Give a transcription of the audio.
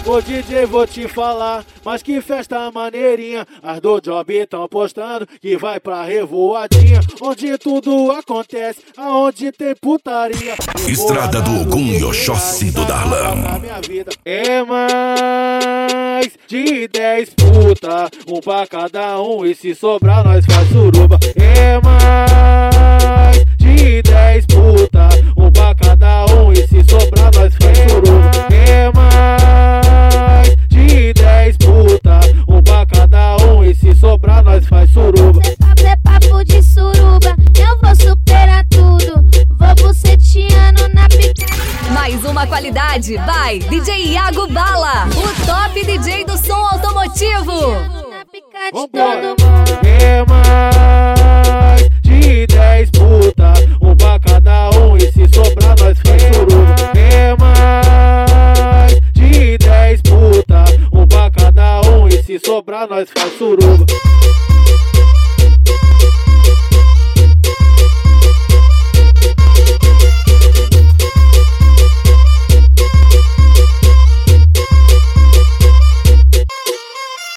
Ô DJ, vou te falar, mas que festa maneirinha. As do Job tão postando que vai pra Revoadinha, onde tudo acontece, aonde tem putaria. Estrada do Ogum e Oxóssi do Darlan. É mais de 10 puta, um pra cada um, e se sobrar nós faz suruba. É mais de 10 puta, um pra cada um, e se sobrar nós faz suruba. É mais de 10 puta, um pra cada um, e se sobrar nós faz suruba. É papo de suruba, eu vou superar tudo, vou buceteando na pica. Mais uma qualidade, vai, DJ Iago Bala, o top DJ do som automotivo. Na pica de todo mundo. É mais de 10 puta, um pra cada um, e se sobrar nós faz suruba. É mais de 10 puta, um pra cada um, e se sobrar nós faz suruba.